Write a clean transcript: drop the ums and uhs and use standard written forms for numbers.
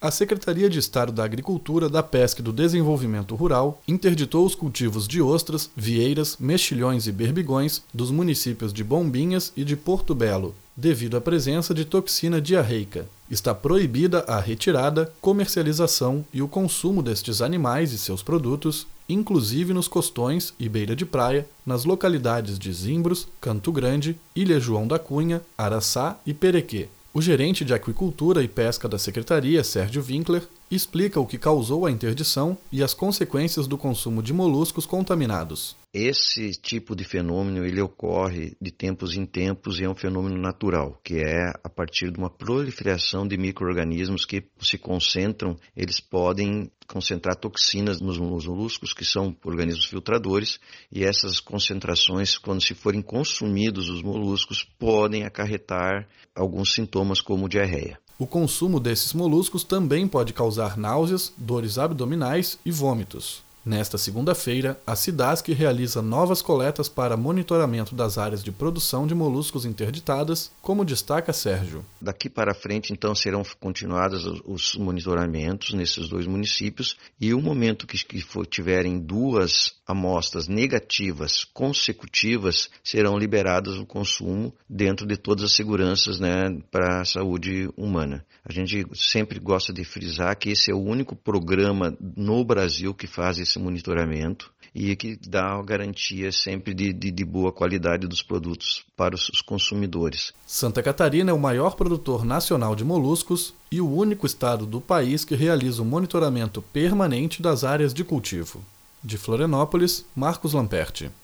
a Secretaria de Estado da Agricultura, da Pesca e do Desenvolvimento Rural interditou os cultivos de ostras, vieiras, mexilhões e berbigões dos municípios de Bombinhas e de Porto Belo, devido à presença de toxina diarreica. Está proibida a retirada, comercialização e o consumo destes animais e seus produtos, inclusive nos costões e beira de praia, nas localidades de Zimbros, Canto Grande, Ilha João da Cunha, Araçá e Perequê. O gerente de Aquicultura e Pesca da Secretaria, Sérgio Winkler, explica o que causou a interdição e as consequências do consumo de moluscos contaminados. Esse tipo de fenômeno ele ocorre de tempos em tempos e é um fenômeno natural, que é a partir de uma proliferação de micro-organismos que se concentram, eles podem concentrar toxinas nos moluscos, que são organismos filtradores, e essas concentrações, quando se forem consumidos os moluscos, podem acarretar alguns sintomas como diarreia. O consumo desses moluscos também pode causar náuseas, dores abdominais e vômitos. Nesta segunda-feira, a Cidasc realiza novas coletas para monitoramento das áreas de produção de moluscos interditadas, como destaca Sérgio. Daqui para frente, então, serão continuados os monitoramentos nesses dois municípios e o momento que tiverem duas amostras negativas consecutivas, serão liberadas o consumo dentro de todas as seguranças, para a saúde humana. A gente sempre gosta de frisar que esse é o único programa no Brasil que faz esse monitoramento e que dá a garantia sempre de boa qualidade dos produtos para os consumidores. Santa Catarina é o maior produtor nacional de moluscos e o único estado do país que realiza o monitoramento permanente das áreas de cultivo. De Florianópolis, Marcos Lamperti.